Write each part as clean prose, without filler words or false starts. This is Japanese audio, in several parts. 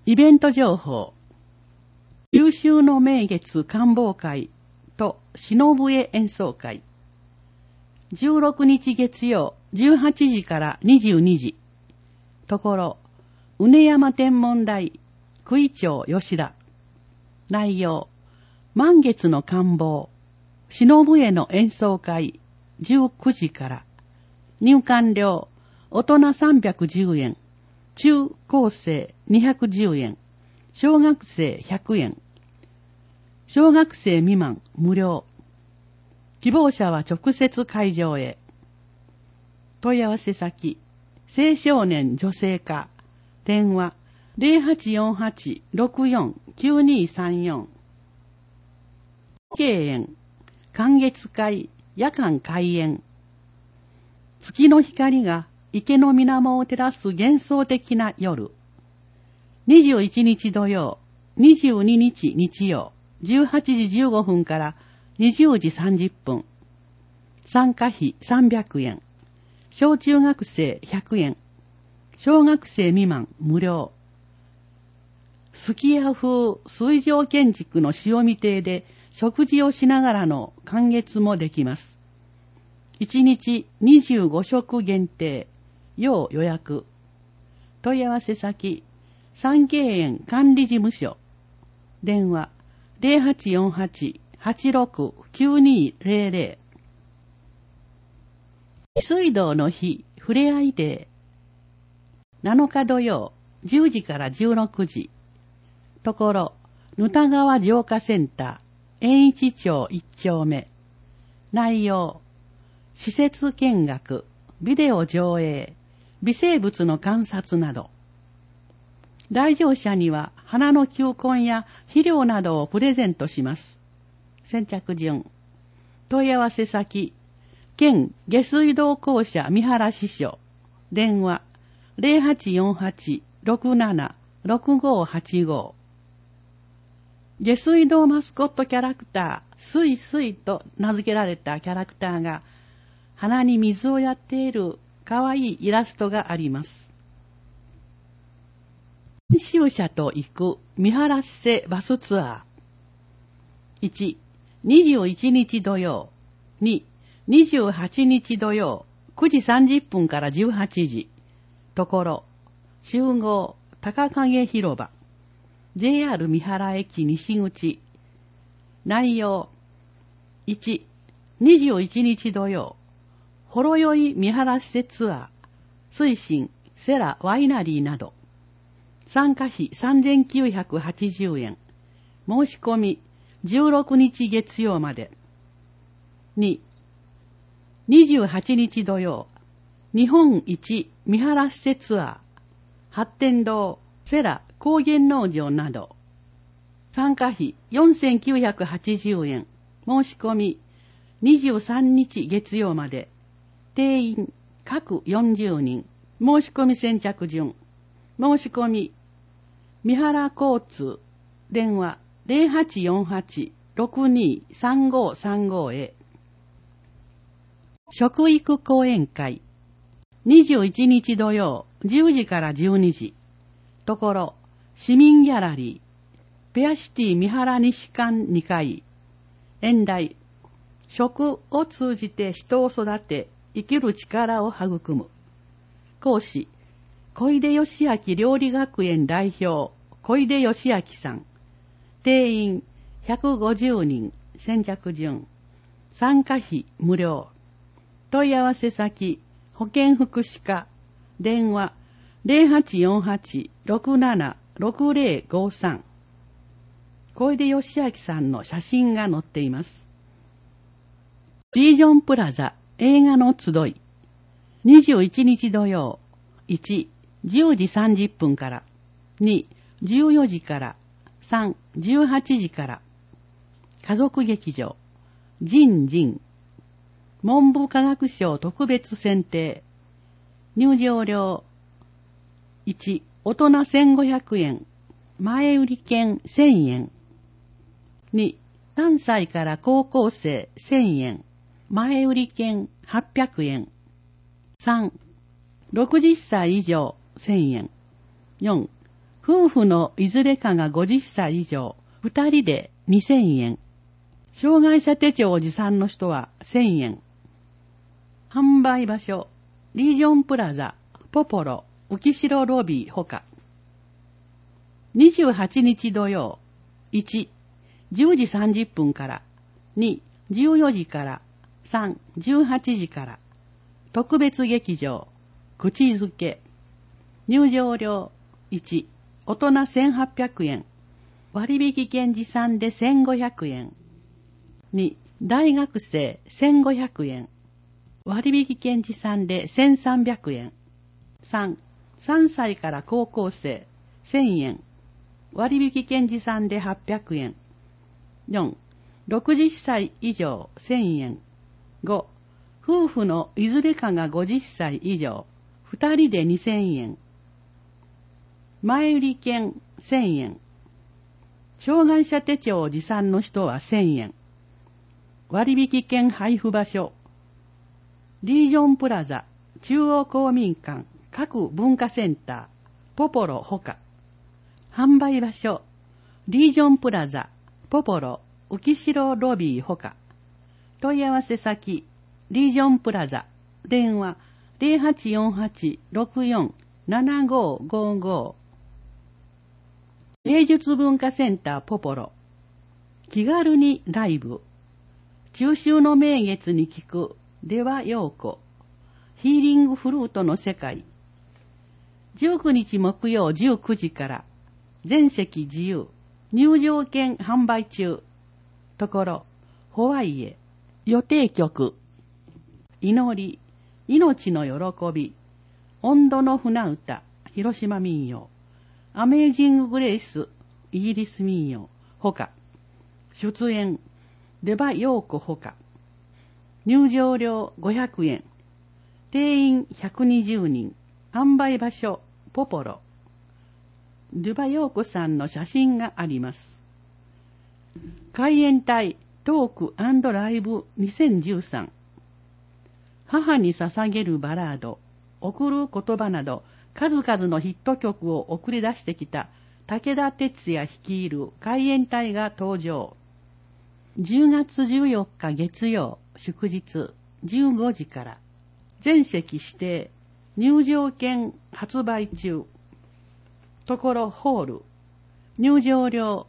イベント情報。優秀の名月観望会と篠笛演奏会。16日月曜18時から22時。ところ、畝山天文台、九井町吉田。内容、満月の観望、篠笛の演奏会、19時から。入館料、大人310円。中高生210円、小学生100円、小学生未満無料。希望者は直接会場へ。問い合わせ先、青少年女性課、電話 0848-64-9234。敬遠、観月会、夜間開演。月の光が池の水面を照らす幻想的な夜。21日土曜、22日日曜、18時15分から20時30分。参加費300円。小中学生100円。小学生未満無料。すき家風水上建築の潮見亭で食事をしながらの観月もできます。1日25食限定。要予約。問い合わせ先、三渓園管理事務所。電話、0848-869200。水道の日、ふれあいデー。7日土曜、10時から16時。ところ、ぬた川浄化センター、円一町1丁目。内容、施設見学、ビデオ上映、微生物の観察など。来場者には花の球根や肥料などをプレゼントします。先着順。問い合わせ先、県下水道公社三原支所。電話 0848-676585。下水道マスコットキャラクター、すいすいと名付けられたキャラクターが花に水をやっているかわいいイラストがあります。研修者と行く見晴らせバスツアー。1、21日土曜。2、28日土曜。9時30分から18時。ところ、集合、高影広場。JR 三原駅西口。内容。1、21日土曜。ほろ酔い見晴らせツアー、水深、セラワイナリーなど。参加費3980円。申し込み、16日月曜まで。2、28日土曜。日本一見晴らせツアー、発展堂、セラ高原農場など。参加費4980円。申し込み、23日月曜まで。定員各40人。申し込み先着順。申し込み、三原交通。電話 0848-623535 へ。食育講演会。21日土曜10時から12時。ところ、市民ギャラリー。ペアシティ三原西館2階。演題。食を通じて人を育て、生きる力を育む。講師、小出義明料理学園代表、小出義明さん。定員150人、先着順。参加費無料。問い合わせ先、保健福祉課。電話0848-676053。小出義明さんの写真が載っています。リージョンプラザ映画の集い。21日土曜。1、10時30分から。2、14時から。3、18時から。家族劇場。ジンジン。文部科学省特別選定。入場料。1、大人1500円。前売り券1000円。2、3歳から高校生1000円。前売り券800円。3、60歳以上1000円。4、 夫婦のいずれかが50歳以上、2人で2000円。障害者手帳持参の人は1000円。販売場所、リージョンプラザ、ポポロ、浮城ロビーほか。28日土曜、1、10時30分から、2、14時から、3、18時から、特別劇場、口づけ、入場料、1、大人1800円、割引券持参で1500円、2、大学生1500円、割引券持参で1300円、3、3歳から高校生1000円、割引券持参で800円、4、60歳以上1000円、5、夫婦のいずれかが50歳以上、2人で2000円、前売り券1000円、障害者手帳持参の人は1000円、割引券配布場所、リージョンプラザ、中央公民館、各文化センター、ポポロほか。販売場所、リージョンプラザ、ポポロ、浮城ロビーほか。問い合わせ先、リージョンプラザ、電話、0848-64-7555。芸術文化センターポポロ。気軽にライブ。中秋の名月に聞く、では陽子。ヒーリングフルートの世界。19日木曜19時から、全席自由、入場券販売中。ところ、ホワイエ、予定曲。祈り、命の喜び、温度の船歌、広島民謡、アメージンググレイス、イギリス民謡、ほか。出演、出羽陽子ほか。入場料500円。定員120人。販売場所、ポポロ。出羽陽子さんの写真があります。海援隊トーク&ライブ2013。母に捧げるバラード、贈る言葉など、数々のヒット曲を送り出してきた武田鉄矢率いる海援隊が登場。10月14日月曜、祝日、15時から、全席指定、入場券発売中。ところホール、入場料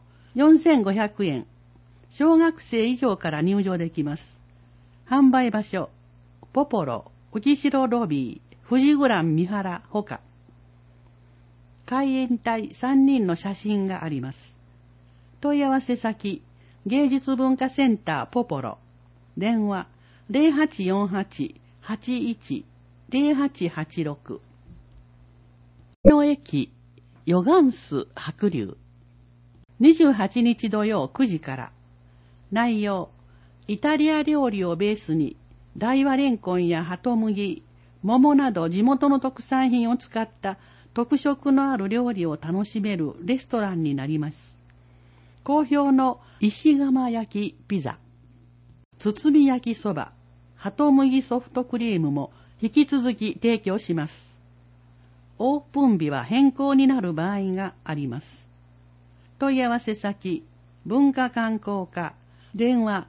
4500円。小学生以上から入場できます。販売場所、ポポロ、浮城ロビー、富士グラン三原ほか。海援隊3人の写真があります。問い合わせ先、芸術文化センターポポロ。電話、0848-81-0886。の駅、ヨガンス白龍。28日土曜9時から。内容、イタリア料理をベースに、大和レンコンやハトムギ、桃など地元の特産品を使った特色のある料理を楽しめるレストランになります。好評の石窯焼きピザ、包み焼きそば、ハトムギソフトクリームも引き続き提供します。オープン日は変更になる場合があります。問い合わせ先、文化観光課、電話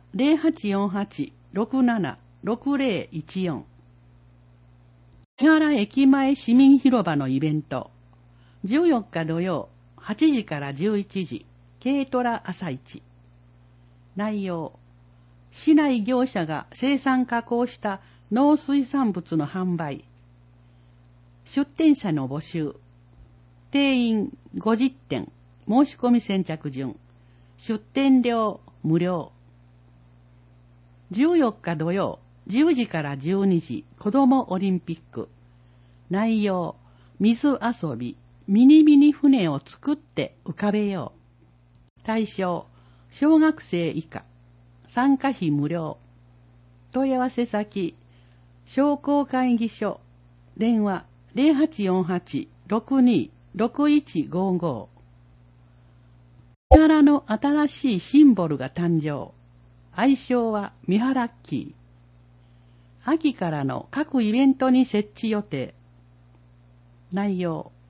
0848-67-6014。三原駅前市民広場のイベント。14日土曜、8時から11時、軽トラ朝市。内容、市内業者が生産加工した農水産物の販売。出店者の募集。定員50点。申し込み先着順。出店料無料。14日土曜、10時から12時、子どもオリンピック。内容、水遊び、ミニミニ船を作って浮かべよう。対象、小学生以下。参加費無料。問い合わせ先、商工会議所。電話、0848-62-6155。三原の新しいシンボルが誕生。愛称はミハラッキー。秋からの各イベントに設置予定。内容、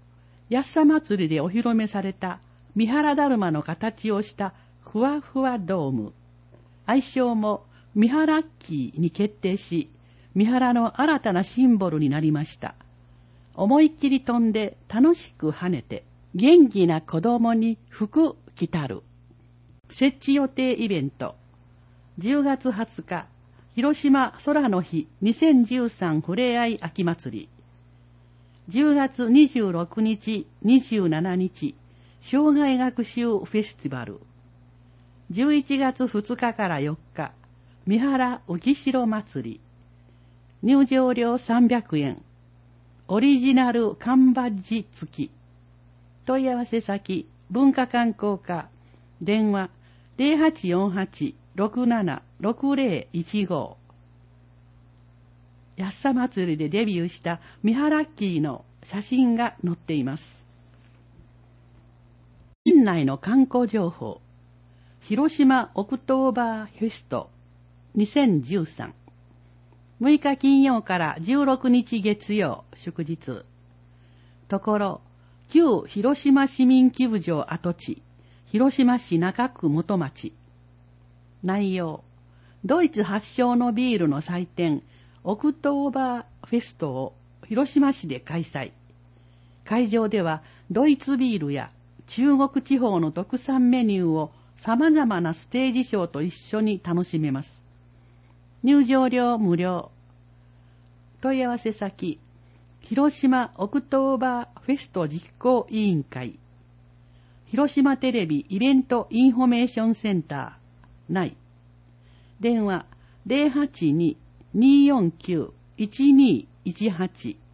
安さ祭りでお披露目された三原だるまの形をしたふわふわドーム。愛称も三原ッキーに決定し、三原の新たなシンボルになりました。思いっきり飛んで楽しく跳ねて、元気な子供に服着たる。設置予定イベント。10月20日、広島空の日2013ふれあい秋祭り。10月26日、27日、生涯学習フェスティバル。11月2日から4日、三原浮城祭り。入場料300円。オリジナル缶バッジ付き。問い合わせ先、文化観光課。電話、0848-676015。安さ祭りでデビューした三原ッキーの写真が載っています。県内の観光情報。広島オクトーバーフェスト2013。6日金曜から16日月曜祝日。ところ、旧広島市民球場跡地、広島市中区元町。内容、ドイツ発祥のビールの祭典、オクトーバーフェストを広島市で開催。会場ではドイツビールや中国地方の特産メニューを様々なステージショーと一緒に楽しめます。入場料無料。問い合わせ先、広島オクトーバーフェスト実行委員会。広島テレビイベントインフォメーションセンター内。電話 082-249-1218